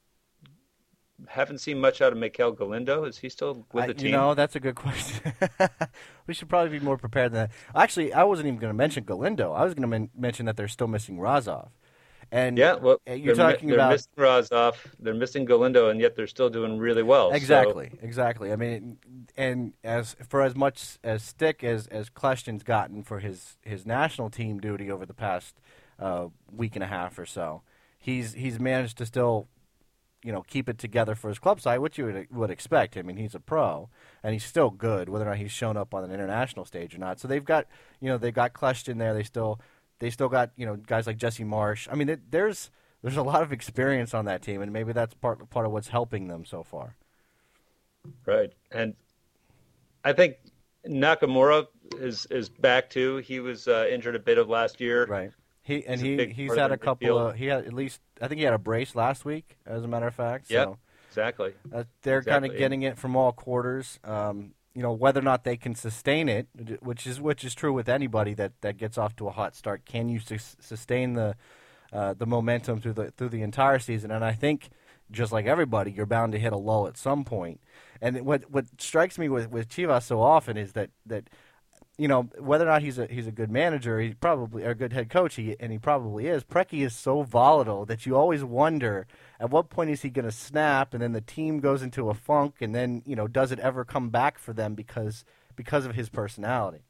haven't seen much out of Mikel Galindo. Is he still with the team? That's a good question. We should probably be more prepared than that. Actually, I wasn't even going to mention Galindo. I was going to mention that they're still missing Razov. And yeah, well, you're talking about missing Razov, they're missing Galindo, and yet they're still doing really well. Exactly. I mean, and as much as stick as Kleshton's gotten for his national team duty over the past week and a half or so, he's managed to still keep it together for his club side, which you would expect. I mean, he's a pro, and he's still good, whether or not he's shown up on an international stage or not. So they've got Kleshton there. They still got guys like Jesse Marsh. I mean, there's a lot of experience on that team, and maybe that's part of what's helping them so far. Right, and I think Nakamura is back too. He was injured a bit of last year. Right. He's had a couple of. He had at least, I think he had a brace last week, as a matter of fact. So yep, exactly. They're kind of getting it from all quarters. Whether or not they can sustain it, which is true with anybody that gets off to a hot start. Can you sustain the momentum through the entire season? And I think, just like everybody, you're bound to hit a lull at some point. And what strikes me with Chivas so often is that whether or not he's a good manager, he probably or a good head coach, he probably is. Preki is so volatile that you always wonder at what point is he going to snap, and then the team goes into a funk, and then does it ever come back for them because of his personality?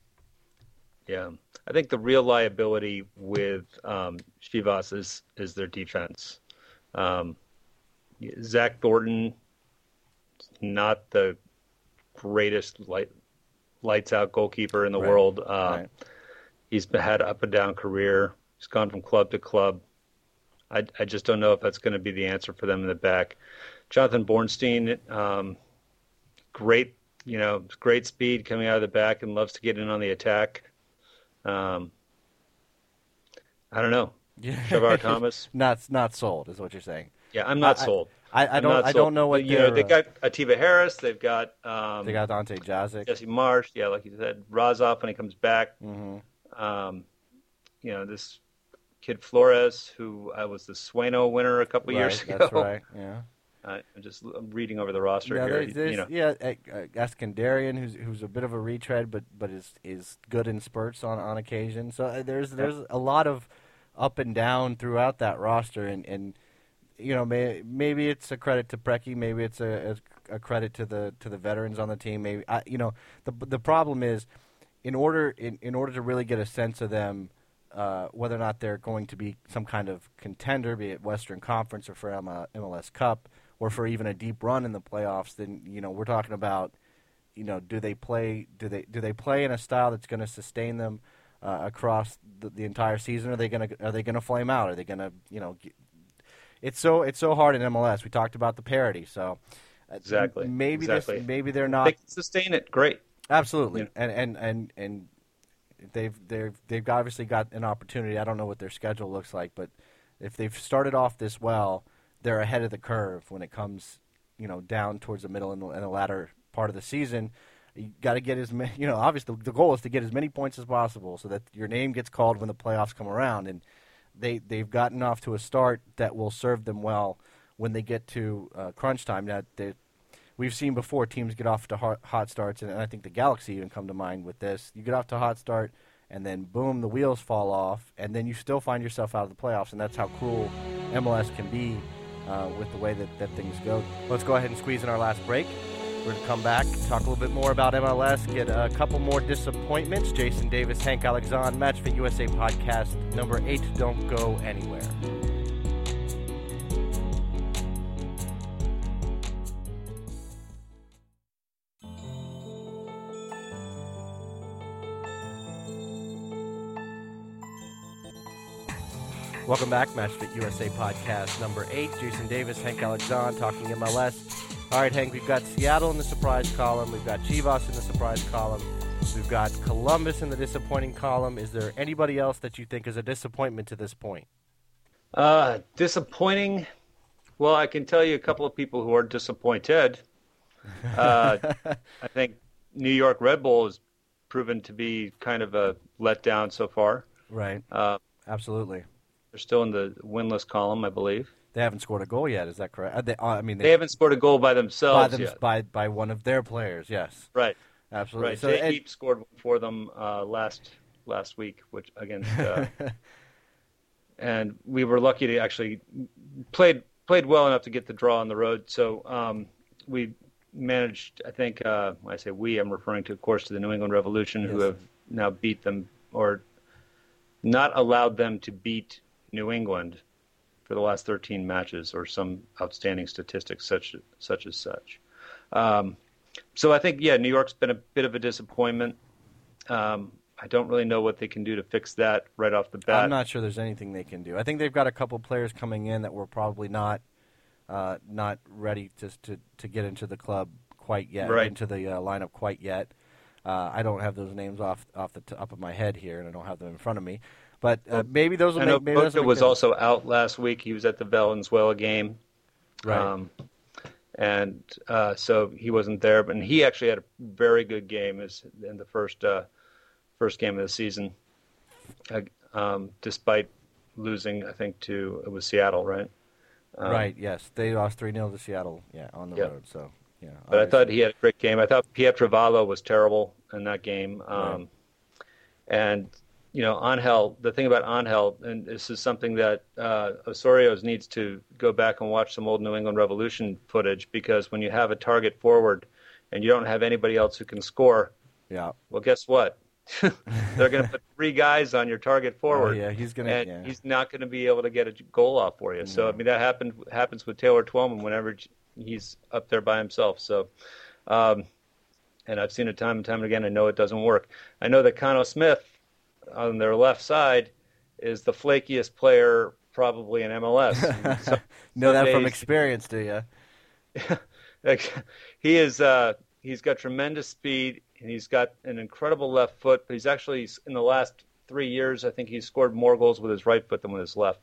Yeah, I think the real liability with Chivas is their defense. Zach Thornton, not the greatest lights out goalkeeper in the world. Right. He's had an up and down career. He's gone from club to club. I just don't know if that's going to be the answer for them in the back. Jonathan Bornstein, great speed coming out of the back and loves to get in on the attack. I don't know. Shavar Thomas, not sold is what you're saying. Yeah, I'm not sold. I don't know what they got Atiba Harris. They've got Dante Jazic, Jesse Marsh. Yeah, like you said, Razov when he comes back. Mm-hmm. This kid Flores, who was the Sueno winner a couple years ago. That's right. Yeah. I'm just reading over the roster here. Eskandarian, who's a bit of a retread, but is good in spurts on occasion. So there's a lot of up and down throughout that roster, and maybe it's a credit to Preki, maybe it's a credit to the veterans on the team. Maybe the problem is in order to really get a sense of them, whether or not they're going to be some kind of contender, be it Western Conference or for MLS Cup or for even a deep run in the playoffs, then we're talking about do they play in a style that's going to sustain them across the entire season? Are they going to flame out? Are they going to It's so hard in MLS. We talked about the parity, so exactly. Maybe they're not. They can sustain it. Great. Absolutely, yeah. and they've obviously got an opportunity. I don't know what their schedule looks like, but if they've started off this well, they're ahead of the curve when it comes, down towards the middle and the latter part of the season. You got to get as many. Obviously the goal is to get as many points as possible so that your name gets called when the playoffs come around. And they've gotten off to a start that will serve them well when they get to crunch time. That we've seen before teams get off to hot starts, and I think the Galaxy even come to mind with this. You get off to a hot start, and then boom, the wheels fall off, and then you still find yourself out of the playoffs, and that's how cruel MLS can be with the way that things go. Let's go ahead and squeeze in our last break. We're going to come back, talk a little bit more about MLS, get a couple more disappointments. Jason Davis, Hank Alexandre, Match Fit USA podcast number 8. Don't go anywhere. Welcome back, Match Fit USA podcast number 8. Jason Davis, Hank Alexandre, talking MLS. All right, Hank, we've got Seattle in the surprise column. We've got Chivas in the surprise column. We've got Columbus in the disappointing column. Is there anybody else that you think is a disappointment to this point? Disappointing? Well, I can tell you a couple of people who are disappointed. I think New York Red Bull has proven to be kind of a letdown so far. Right. Absolutely. They're still in the winless column, I believe. They haven't scored a goal yet. Is that correct? They haven't scored a goal by themselves yet. By one of their players, yes. Right. Absolutely. Right. So Jay scored for them last week, which against, and we were lucky to actually played well enough to get the draw on the road. So we managed. I think when I say we, I'm referring to, of course, to the New England Revolution, who have now beat them or not allowed them to beat New England for the last 13 matches, or some outstanding statistics such as such. So I think, New York's been a bit of a disappointment. I don't really know what they can do to fix that right off the bat. I'm not sure there's anything they can do. I think they've got a couple players coming in that were probably not ready to get into the club quite yet, into the lineup quite yet. I don't have those names off the top of my head here, and I don't have them in front of me. But maybe those will make. Maybe Boca was also out last week. He was at the Valenzuela game, right? And so he wasn't there. But he actually had a very good game in the first game of the season, despite losing, I think, it was Seattle, right? Right. Yes, they lost 3-0 to Seattle. Yeah, on the road. So yeah. But I thought he had a great game. I thought Pietrovallo was terrible in that game, and. Angel, the thing about Angel, and this is something that Osorio needs to go back and watch some old New England Revolution footage, because when you have a target forward and you don't have anybody else who can score, well, guess what? They're going to put 3 guys on your target forward. He's not going to be able to get a goal off for you. So, I mean, that happens with Taylor Twellman whenever he's up there by himself. So, and I've seen it time and time again. I know it doesn't work. I know that Cano Smith, on their left side, is the flakiest player probably in MLS. Know that from experience, do you? He is. He's got tremendous speed, and he's got an incredible left foot. But he's actually, in the last 3 years, I think he's scored more goals with his right foot than with his left.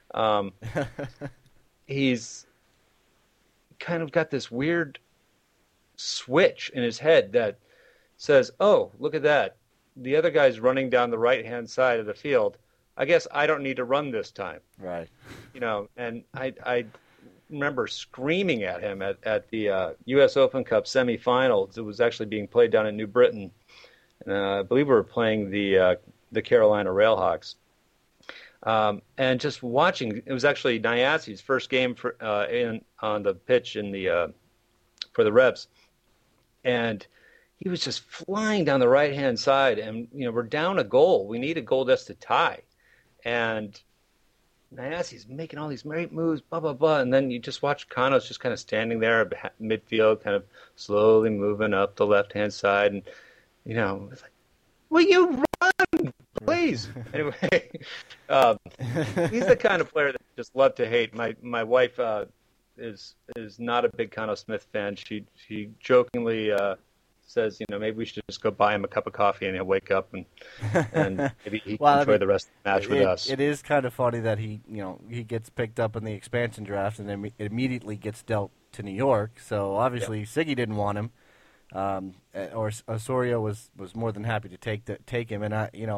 He's kind of got this weird switch in his head that says, "Oh, look at that. The other guy's running down the right-hand side of the field. I guess I don't need to run this time." Right. And I remember screaming at him at the U.S. Open Cup semifinals. It was actually being played down in New Britain. And I believe we were playing the Carolina Railhawks. And just watching, it was actually Nyasi's first game on the pitch for the Revs. And he was just flying down the right-hand side, and we're down a goal. We need a goal just to tie, and Nyasi's making all these great moves, blah blah blah, and then you just watch Cano's just kind of standing there at midfield, kind of slowly moving up the left-hand side, and it's like, will you run, please? Anyway, he's the kind of player that I just love to hate. My wife is not a big Cano Smith fan. She jokingly. Says, maybe we should just go buy him a cup of coffee and he'll wake up and maybe he can enjoy the rest of the match with us. It is kind of funny that he gets picked up in the expansion draft and then immediately gets dealt to New York. So obviously Siggy didn't want him, or Osorio was more than happy to take him. And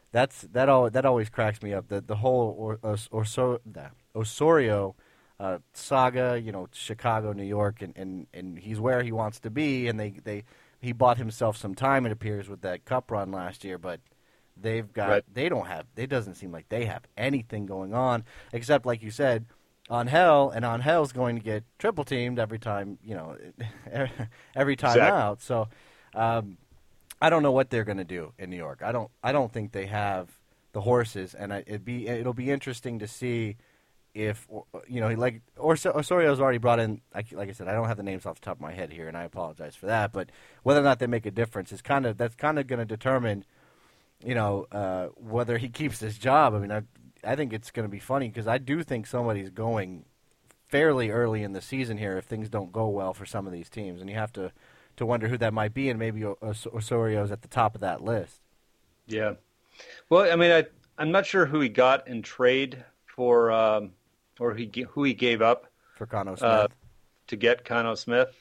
that always cracks me up. The whole Osorio saga, Chicago, New York, and he's where he wants to be, and he bought himself some time, it appears, with that cup run last year, but it doesn't seem like they have anything going on except, like you said, Angel's going to get triple teamed every time, every time exactly. out. So I don't know what they're going to do in New York. I don't think they have the horses, and it'll be interesting to see if Osorio's already brought in. Like I said, I don't have the names off the top of my head here, and I apologize for that. But whether or not they make a difference that's kind of going to determine, whether he keeps his job. I mean, I think it's going to be funny because I do think somebody's going fairly early in the season here if things don't go well for some of these teams, and you have to wonder who that might be, and maybe Osorio's at the top of that list. Yeah. Well, I mean, I'm not sure who he got in trade for, or who he gave up for Cano Smith to get Cano Smith.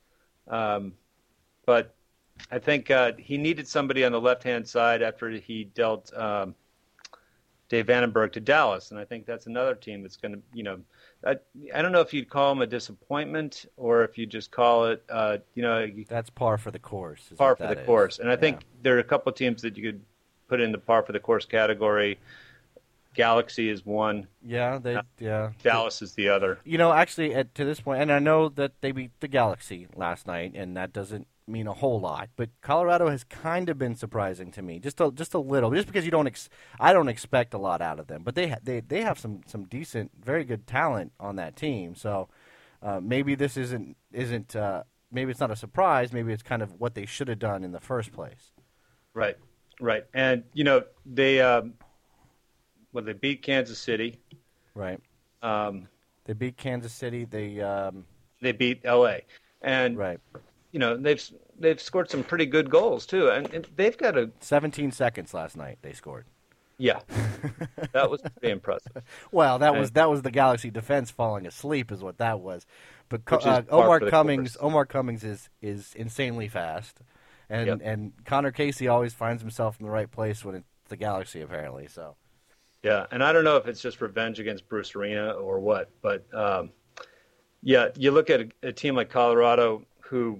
But I think he needed somebody on the left-hand side after he dealt Dave Vandenberg to Dallas, and I think that's another team that's going to, I don't know if you'd call him a disappointment or if you just call it, that's par for the course. Par for the course, and I think there are a couple of teams that you could put in the par for the course category. Galaxy is one. Yeah, Dallas is the other. Actually, to this point, and I know that they beat the Galaxy last night, and that doesn't mean a whole lot. But Colorado has kind of been surprising to me, just a little, just because I don't expect a lot out of them. But they have some decent, very good talent on that team. So maybe this isn't maybe it's not a surprise. Maybe it's kind of what they should have done in the first place. Right, and they beat Kansas City. Right. They beat Kansas City. They beat L.A. And right. They've scored some pretty good goals too, and they've got 17 seconds last night they scored. Yeah, that was pretty impressive. Well, that was the Galaxy defense falling asleep, is what that was. But Omar Cummings is insanely fast, and Connor Casey always finds himself in the right place when it's the Galaxy, apparently. So. Yeah, and I don't know if it's just revenge against Bruce Arena or what, but you look at a team like Colorado who,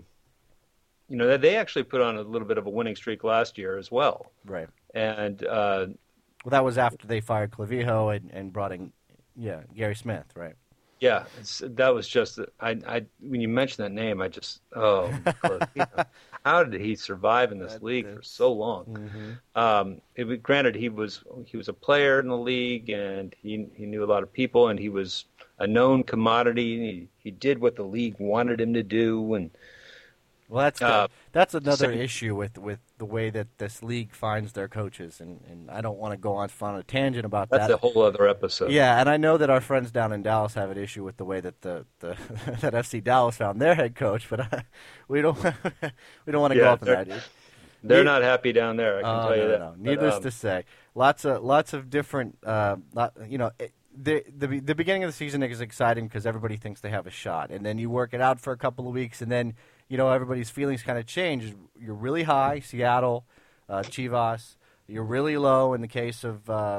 they actually put on a little bit of a winning streak last year as well. Right. And that was after they fired Clavijo and brought in, Gary Smith, right? Yeah, that was just when you mention that name, I just Clavijo. How did he survive in this league for so long? Mm-hmm. Granted, he was a player in the league, and he knew a lot of people, and he was a known commodity. He did what the league wanted him to do, and well, that's another issue with the way that this league finds their coaches, and I don't want to go on a tangent about that. That's a whole other episode. Yeah, and I know that our friends down in Dallas have an issue with the way that that FC Dallas found their head coach, but we don't want to go up in that. They're not happy down there. I can tell you that. No. Needless to say, lots of different. The beginning of the season is exciting because everybody thinks they have a shot, and then you work it out for a couple of weeks, and then everybody's feelings kind of change. You're really high, Seattle, Chivas. You're really low in the case of I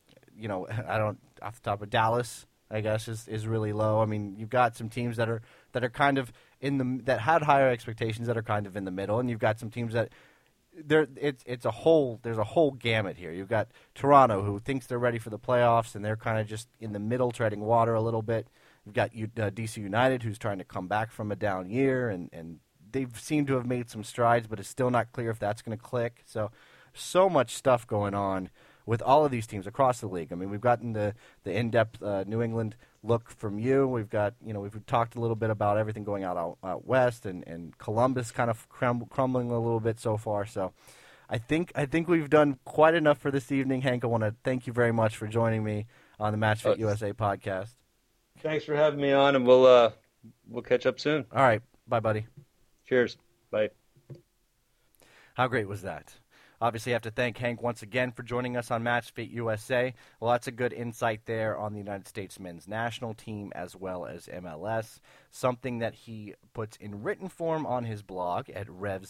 don't off the top of Dallas. I guess is really low. I mean, you've got some teams that are kind of that had higher expectations that are kind of in the middle, and you've got some teams that. There's a whole gamut here. You've got Toronto, who thinks they're ready for the playoffs, and they're kind of just in the middle, treading water a little bit. You've got DC United, who's trying to come back from a down year, and they've seemed to have made some strides, but it's still not clear if that's going to click. So much stuff going on with all of these teams across the league. I mean, we've gotten the in-depth New England look from you. We've got, we've talked a little bit about everything going out west, and Columbus kind of crumbling a little bit so far. So I think we've done quite enough for this evening. Hank, I want to thank you very much for joining me on the Match Fit USA podcast. Thanks for having me on, and we'll catch up soon. All right. Bye, buddy. Cheers. Bye. How great was that? Obviously, I have to thank Hank once again for joining us on MatchFit USA. Lots of good insight there on the United States men's national team as well as MLS, something that he puts in written form on his blog at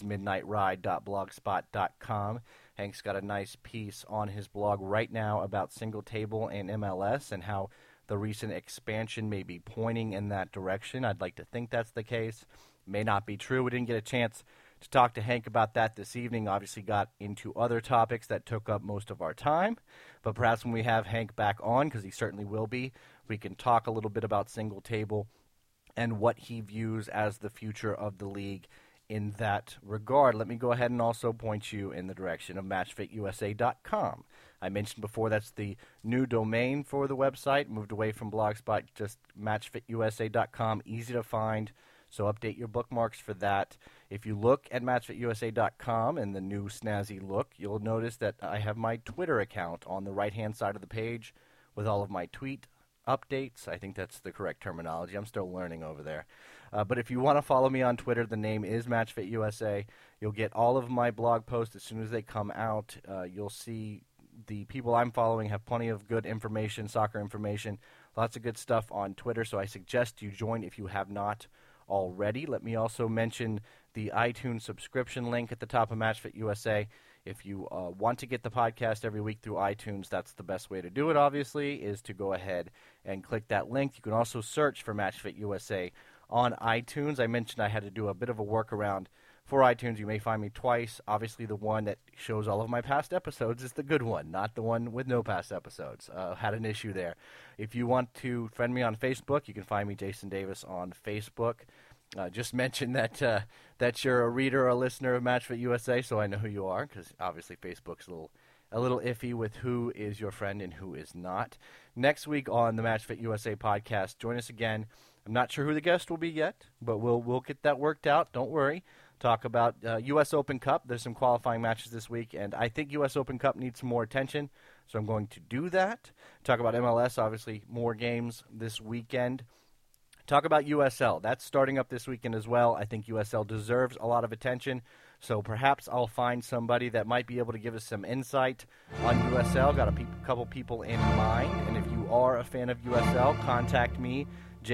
revsmidnightride.blogspot.com. Hank's got a nice piece on his blog right now about single table and MLS and how the recent expansion may be pointing in that direction. I'd like to think that's the case. May not be true. We didn't get a chance to talk to Hank about that this evening. Obviously got into other topics that took up most of our time. But perhaps when we have Hank back on, because he certainly will be, we can talk a little bit about single table and what he views as the future of the league in that regard. Let me go ahead and also point you in the direction of MatchFitUSA.com. I mentioned before that's the new domain for the website. Moved away from Blogspot, just MatchFitUSA.com. Easy to find. So update your bookmarks for that. If you look at MatchFitUSA.com and the new snazzy look, you'll notice that I have my Twitter account on the right-hand side of the page with all of my tweet updates. I think that's the correct terminology. I'm still learning over there. But if you want to follow me on Twitter, the name is MatchFitUSA. You'll get all of my blog posts as soon as they come out. You'll see the people I'm following have plenty of good information, soccer information, lots of good stuff on Twitter. So I suggest you join if you have not already. Let me also mention the iTunes subscription link at the top of MatchFit USA. If you want to get the podcast every week through iTunes, that's the best way to do it, obviously, is to go ahead and click that link. You can also search for MatchFit USA on iTunes. I mentioned I had to do a bit of a workaround for iTunes. You may find me twice. Obviously, the one that shows all of my past episodes is the good one, not the one with no past episodes. Had an issue there. If you want to friend me on Facebook, you can find me, Jason Davis, on Facebook. Just mention that you're a reader or a listener of MatchFit USA, so I know who you are, because obviously Facebook's a little iffy with who is your friend and who is not. Next week on the MatchFit USA podcast, join us again. I'm not sure who the guest will be yet, but we'll get that worked out. Don't worry. Talk about U.S. Open Cup. There's some qualifying matches this week, and I think U.S. Open Cup needs some more attention, so I'm going to do that. Talk about MLS, obviously more games this weekend. Talk about USL. That's starting up this weekend as well. I think USL deserves a lot of attention, so perhaps I'll find somebody that might be able to give us some insight on USL. Got a couple people in mind, and if you are a fan of USL, contact me,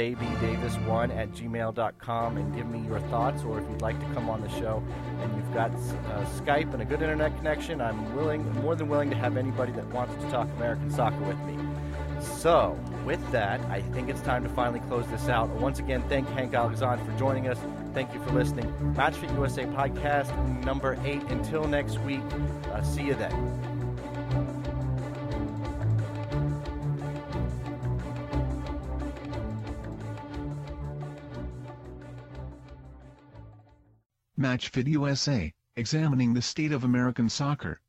jbdavis1@gmail.com, and give me your thoughts, or if you'd like to come on the show and you've got Skype and a good internet connection, I'm more than willing to have anybody that wants to talk American soccer with me. So, with that, I think it's time to finally close this out. Once again, thank Hank Alexandre for joining us. Thank you for listening. MatchFit USA podcast number 8. Until next week, see you then. MatchFit USA, examining the state of American soccer.